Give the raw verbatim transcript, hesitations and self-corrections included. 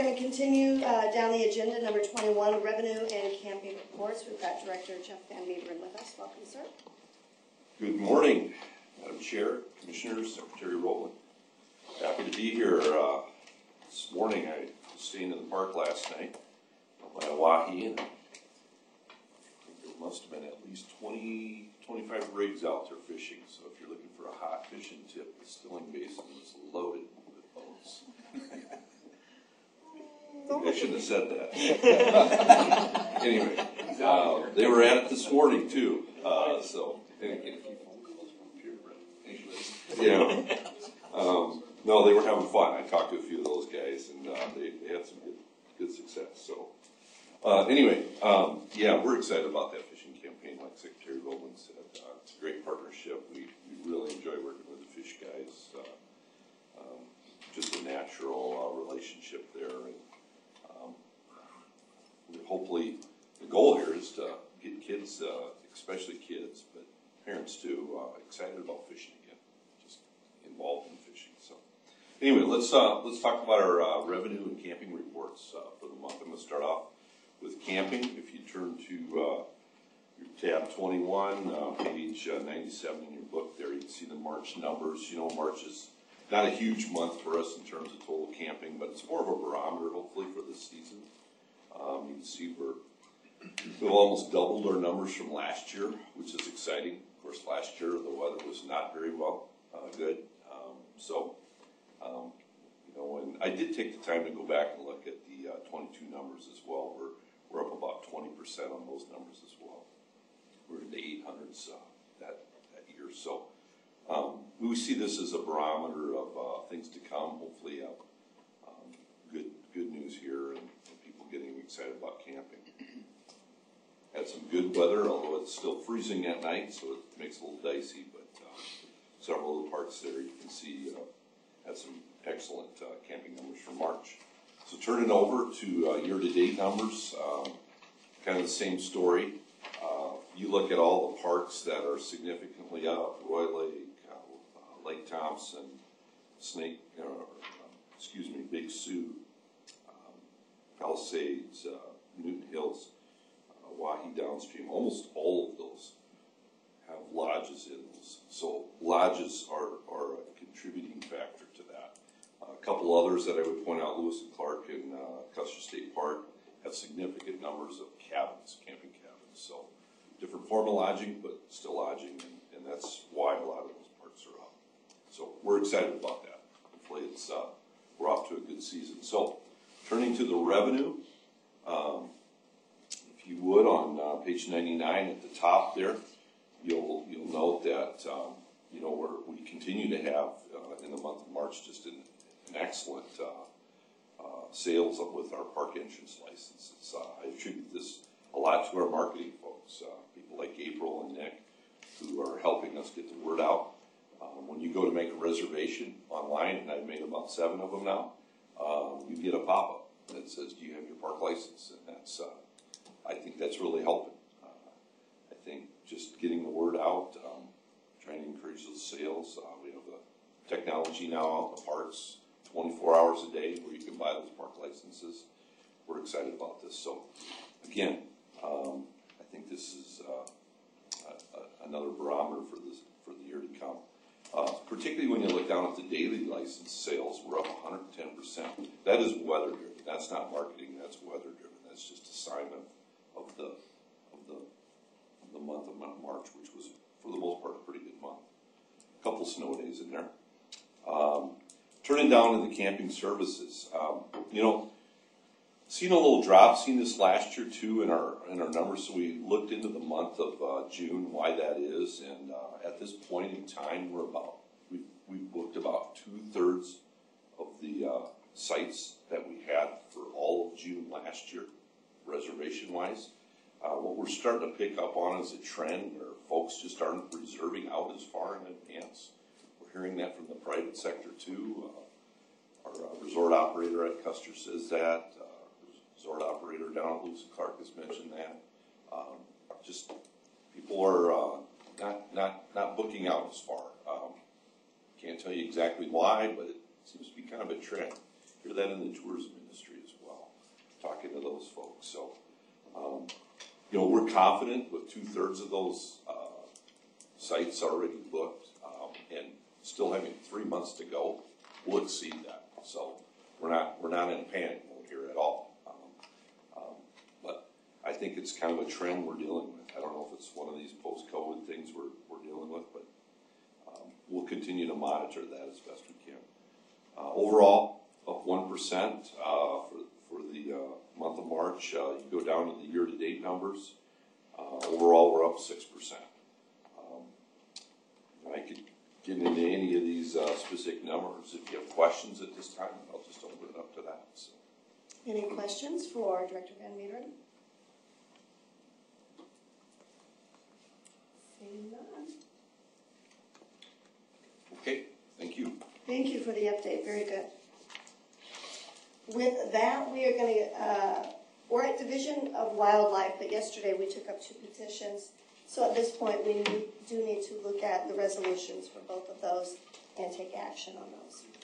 going to continue uh, down the agenda, number twenty-one, revenue and camping reports. We've got Director Jeff Van Meeberen with us. Welcome, sir. Good morning, Madam Chair, Commissioners, Secretary Rowland. Happy to be here uh, this morning. I was staying in the park last night by Oahe, and I think there must have been at least twenty, twenty-five rigs out there fishing. So if you're looking for a hot fishing tip, the Stilling Basin is loaded with boats. I shouldn't have said that. Anyway, uh, they were at it this morning too. Uh, so anyway, yeah. Um, no, they were having fun. I talked to a few of those guys, and uh, they, they had some good, good success. So uh, anyway, um, yeah, we're excited about that fishing campaign. Like Secretary Rowland said, uh, it's a great partnership. We, we really enjoy working with the fish guys. Uh, um, just a natural uh, relationship there. And, um, hopefully, the goal here is to get kids, uh, especially kids, but parents too, uh, excited about fishing again, just involved in fishing. So, anyway, let's uh, let's talk about our uh, revenue and camping reports uh, for the month. I'm going to start off with camping. If you turn to uh, your tab twenty-one, uh, page uh, ninety-seven in your book, there you can see the March numbers. You know, March is not a huge month for us in terms of total camping, but it's more of a barometer, hopefully, for this season. Um, you can see we're, we've almost doubled our numbers from last year, which is exciting. Of course, last year the weather was not very well uh, good. Um, so, um, you know, and I did take the time to go back and look at the uh, twenty-two numbers as well. We're we're up about twenty percent on those numbers as well. We're in the eight hundreds uh, that that year. So, um, we see this as a barometer of uh, things to come. Hopefully, uh, um, good good news here and, and people getting excited about camping. Had some good weather, although it's still freezing at night, so it makes it a little dicey. But uh, several of the parks there you can see uh, had some excellent uh, camping numbers for March. So turning over to uh, year-to-date numbers, um, kind of the same story. Uh, you look at all the parks that are significantly up: Roy Lake, uh, Lake Thompson, Snake, uh, excuse me, Big Sioux, um, Palisades, uh, Newton Hills. Oahe downstream, almost all of those have lodges in those. So lodges are, are a contributing factor to that. Uh, a couple others that I would point out, Lewis and Clark and uh, Custer State Park have significant numbers of cabins, camping cabins. So different form of lodging, but still lodging, and, and that's why a lot of those parks are up. So we're excited about that. Hopefully it's, uh, we're off to a good season. So turning to the revenue, um, if you would, on uh, page ninety-nine at the top there, you'll you'll note that um, you know we're, we continue to have uh, in the month of March just an, an excellent uh, uh, sales with our park entrance licenses. Uh, I attribute this a lot to our marketing folks, uh, people like April and Nick, who are helping us get the word out. Um, when you go to make a reservation online, and I've made about seven of them now, uh, you get a pop-up that says, "Do you have your park license?" And that's uh, I think that's really helping. Uh, I think just getting the word out, um, trying to encourage those sales. Uh, we have the technology now out, the parks, twenty-four hours a day where you can buy those park licenses. We're excited about this. So, again, um, I think this is uh, a, a, another barometer for this for the year to come. Uh, particularly when you look down at the daily license sales, we're up one hundred ten percent. That is weather driven. That's not marketing. That's weather driven. That's just a sign of of the of the of the month of March, which was for the most part a pretty good month. A couple snow days in there. Um, turning down to the camping services, um, you know, seen a little drop. Seen this last year too in our in our numbers. So we looked into the month of uh, June, why that is, and uh, at this point in time, we're about we we booked about two thirds of the uh, sites that we had for all of June last year. Reservation-wise, uh, what we're starting to pick up on is a trend where folks just aren't reserving out as far in advance. We're hearing that from the private sector too. Uh, our uh, resort operator at Custer says that. Uh, resort operator down at Lewis and Clark has mentioned that. Um, just people are uh, not not not booking out as far. Um, can't tell you exactly why, but it seems to be kind of a trend. Hear that in the tourism industry as well. talking to those folks. So, um, you know, we're confident with two-thirds of those uh, sites already booked, um, and still having three months to go, we'll exceed that. So we're not we're not in a panic mode here at all. Um, um, but I think it's kind of a trend we're dealing with. I don't know if it's one of these post-COVID things we're we're dealing with, but um, we'll continue to monitor that as best we can. Uh, overall, up one percent uh, for for the uh, month of March. Uh, you go down to the year-to-date numbers. Uh, overall, we're up six percent. Um, I could get into any of these uh, specific numbers. If you have questions at this time, I'll just open it up to that. So. Any questions for Director Van Meeren? Seeing none. Okay, thank you. Thank you for the update. Very good. With that, we are going to, uh, we're at Division of Wildlife, but yesterday we took up two petitions. So at this point, we need, do need to look at the resolutions for both of those and take action on those.